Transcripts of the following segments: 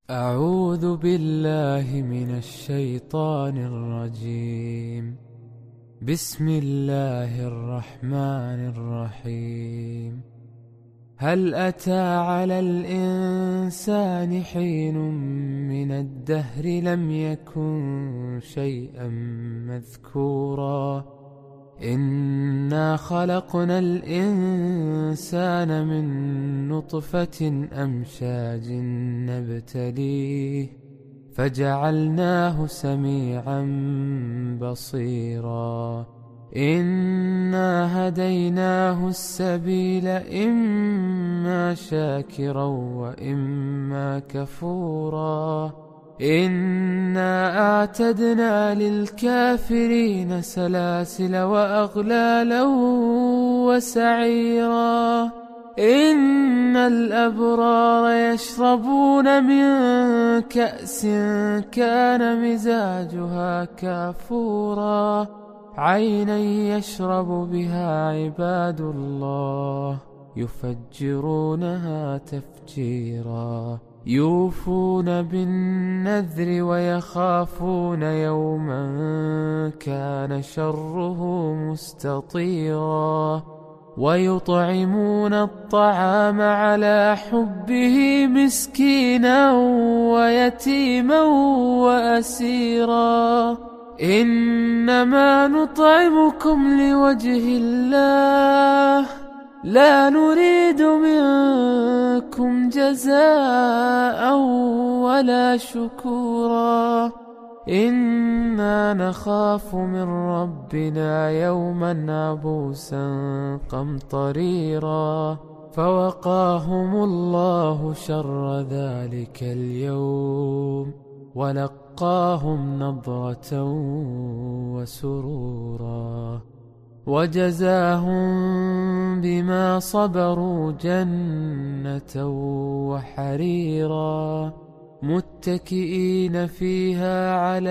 أعوذ بالله من الشيطان الرجيم. بسم الله الرحمن الرحيم. هل أتى على الإنسان حين من الدهر لم يكن شيئا مذكورا إنا خلقنا الإنسان من نطفة أمشاج نبتليه فجعلناه سميعا بصيرا إنا هديناه السبيل إما شاكرا وإما كفورا إنا أعتدنا للكافرين سلاسل وأغلالا وسعيرا إن الأبرار يشربون من كأس كان مزاجها كافورا عينا يشرب بها عباد الله يفجرونها تفجيرا يوفون بالنذر ويخافون يوما كان شره مستطيرا ويطعمون الطعام على حبه مسكينا ويتيما وأسيرا إنما نطعمكم لوجه الله لا نريد منكم جزاء ولا شكورا إنا نخاف من ربنا يوما عبوسا قمطريرا فوقاهم الله شر ذلك اليوم ولقاهم نضرة وسرورا وجزاهم بما صبروا جنة وحريرا متكئين فيها على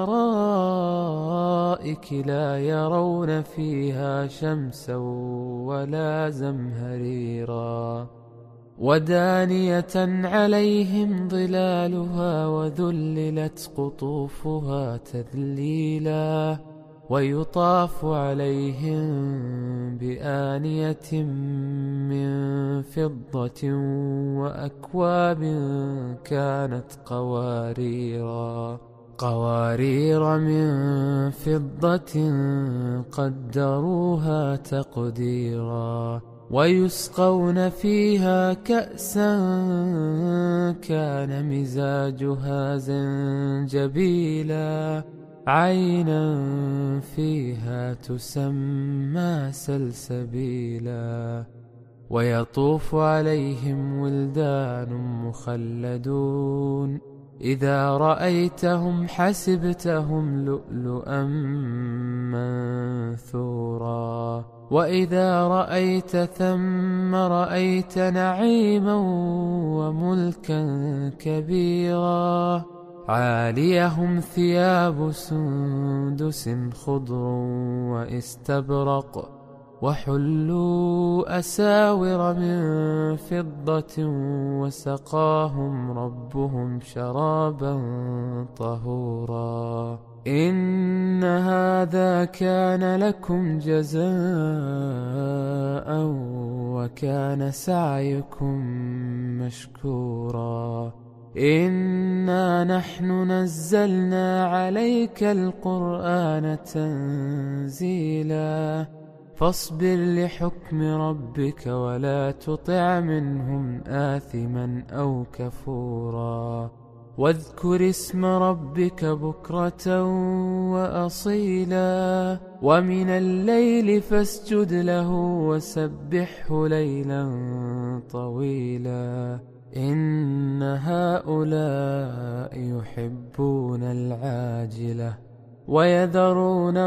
الأرائك لا يرون فيها شمسا ولا زمهريرا ودانية عليهم ظلالها وذللت قطوفها تذليلا ويطاف عليهم بآنية من فضة وأكواب كانت قوارير من فضة قدروها تقديرا ويسقون فيها كأسا كان مزاجها زنجبيلا عينا فيها تسمى سلسبيلا ويطوف عليهم ولدان مخلدون إذا رأيتهم حسبتهم لؤلؤا منثورا وإذا رأيت ثم رأيت نعيما وملكا كبيرا عاليهم ثياب سندس خضر واستبرق وحلوا أساور من فضة وسقاهم ربهم شرابا طهورا إن هذا كان لكم جزاء وكان سعيكم مشكورا إنا نحن نزلنا عليك القرآن تنزيلا فاصبر لحكم ربك ولا تطع منهم آثما أو كفورا واذكر اسم ربك بكرة وأصيلا ومن الليل فاسجد له وسبحه ليلا طويلا إن هؤلاء يحبون العاجلة ويذرون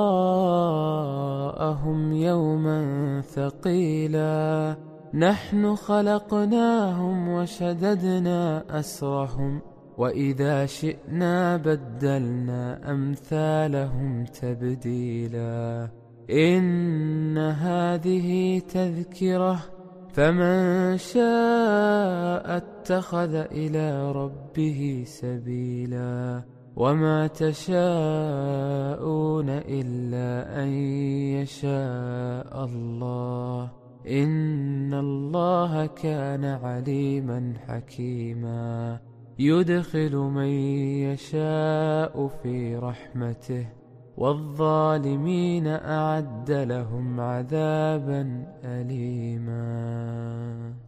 وراءهم يوما ثقيلا نحن خلقناهم وشددنا أسرهم وإذا شئنا بدلنا أمثالهم تبديلا إن هذه تذكرة فمن شاء اتخذ إلى ربه سبيلا وما تشاءون إلا أن يشاء الله إن الله كان عليما حكيما يدخل من يشاء في رحمته والظالمين أعد لهم عذابا أليما.